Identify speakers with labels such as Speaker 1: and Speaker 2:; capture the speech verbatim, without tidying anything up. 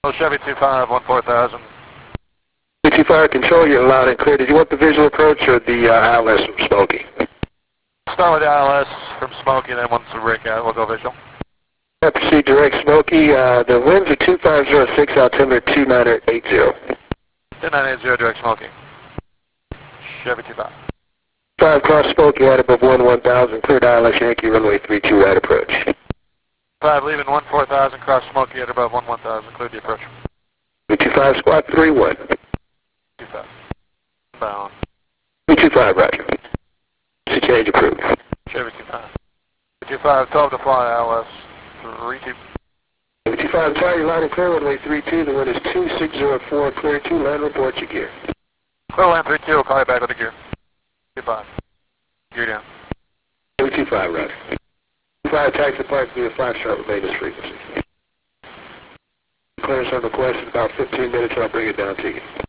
Speaker 1: Oh, Chevy two five, one four thousand.
Speaker 2: two five control, you're loud and clear. Did you want the visual approach or the uh, I L S from Smoky?
Speaker 1: Start with the I L S from Smoky, and then once we break out, we'll go visual.
Speaker 2: I proceed direct Smoky. Uh, the winds are two five zero six, altimeter two nine eight zero.
Speaker 1: two nine eight zero, direct Smoky. Chevy two five.
Speaker 2: five cross Smoky, right above one one thousand, cleared I L S Yankee, runway three two, right approach.
Speaker 1: five, leaving one four thousand, cross Smoky at above one one thousand, cleared the approach.
Speaker 2: two five, squad three one.
Speaker 1: two five. Bound.
Speaker 2: two five, roger. To change approved.
Speaker 1: Chevy two five. two five, twelve to fly, I L S three two.
Speaker 2: two five, Charlie, line and clear, runway three two, the wind is two six zero four, clear two, land report your gear.
Speaker 1: Clear land three two, we'll call you back with the gear. two five. Gear down.
Speaker 2: two five, roger. two five, taxi park via five sharp with maintenance frequency. Clearance on the question, about fifteen minutes, I'll bring it down to you.